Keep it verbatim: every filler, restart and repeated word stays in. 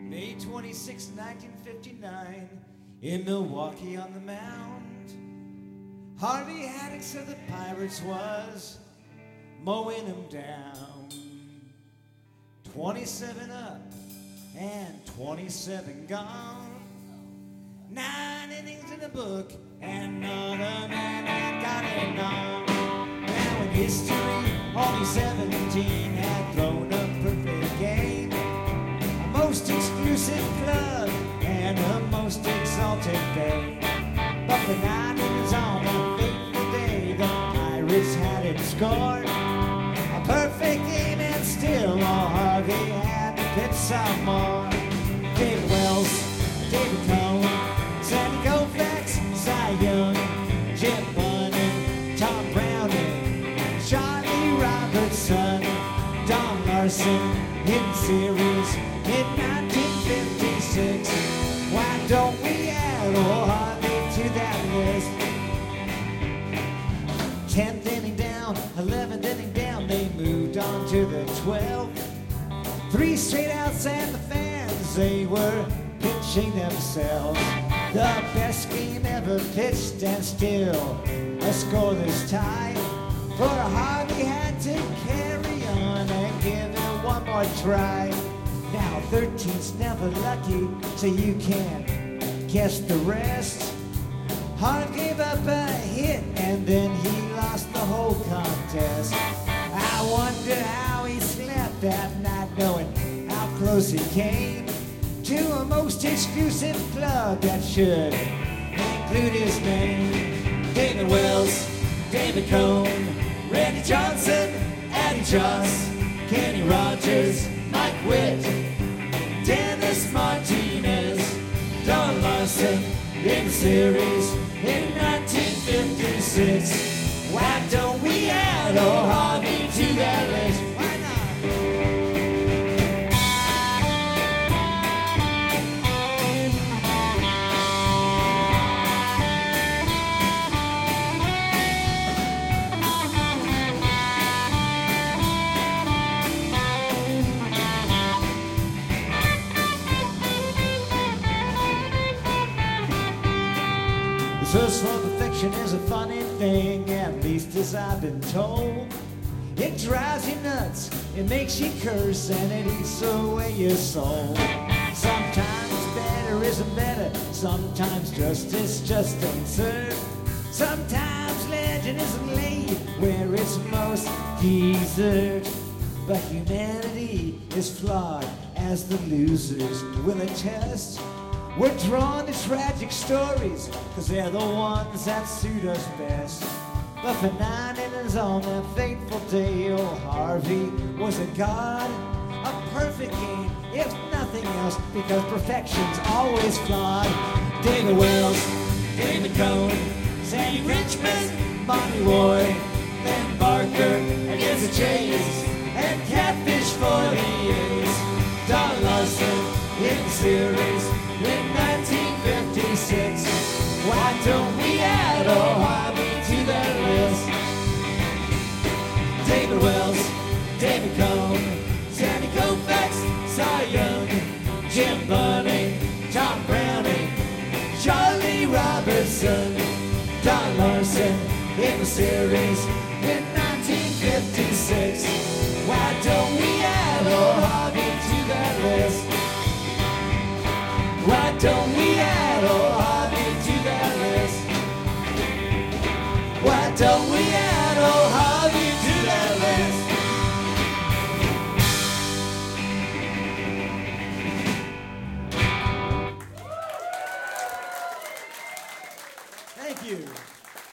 May twenty-sixth, nineteen fifty-nine, in Milwaukee on the Mound, Harvey Haddix of the Pirates was mowing them down. twenty-seven up and twenty-seven gone. Nine innings in the book, and another man had got it on. Now in history, only seventeen had thrown a perfect game. A most exclusive club and a most exalted fame. But for nine innings on that fateful day, the Pirates hadn't scored a perfect game, and still all Harvey had to pitch some more. David Wells, David Cohn, Sandy Koufax, Cy Young, Jim Bunning, Tom Browning, Charlie Robertson, Don Larson in series in nineteen fifty-six. Why don't we add old Harvey to that list? Tenth inning down, eleventh inning down, they moved on to the twelfth. Three straight outs and the fans, they were pitching themselves. The best game ever pitched, and still a scoreless tie. For Harvey had to carry on and give it one more try. Now thirteen's never lucky, so you can't guess the rest. Harvey gave up a hit, and then he lost the whole contest. I wonder how he slept that night, knowing how close he came to a most exclusive club that should include his name. David Wells, David Cohn, Randy Johnson, Addie Joss, Kenny Rogers, Mike Witt, Dennis Martinez, Don Larson in the series in nineteen fifty-six. Why don't we add old Harvey to that list? Why not? Search for perfection is a funny thing, at least as I've been told. It drives you nuts, it makes you curse, and it eats away your soul. Sometimes better isn't better, sometimes justice just ain't served. Sometimes legend isn't laid where it's most deserved. But humanity is flawed, as the losers will attest. We're drawn to tragic stories, cause they're the ones that suit us best. But for nine innings on that fateful day, old Harvey was a god. A perfect game, if nothing else, because perfection's always flawed. David Wells, David Cohn, Sandy Richmond, Bobby Roy, Len Barker against the Jays, and Catfish for the A's. Don Larson in the series in nineteen fifty-six. Why don't we add old Harvey to that list? David Wells, David Cohn, Sandy Koufax, Cy Young, Jim Bunning, Tom Browning, Charlie Robertson, Don Larson in the series in nineteen fifty-six. Why don't we add old Harvey to that list? Why don't we add old Harvey to that list? Why don't we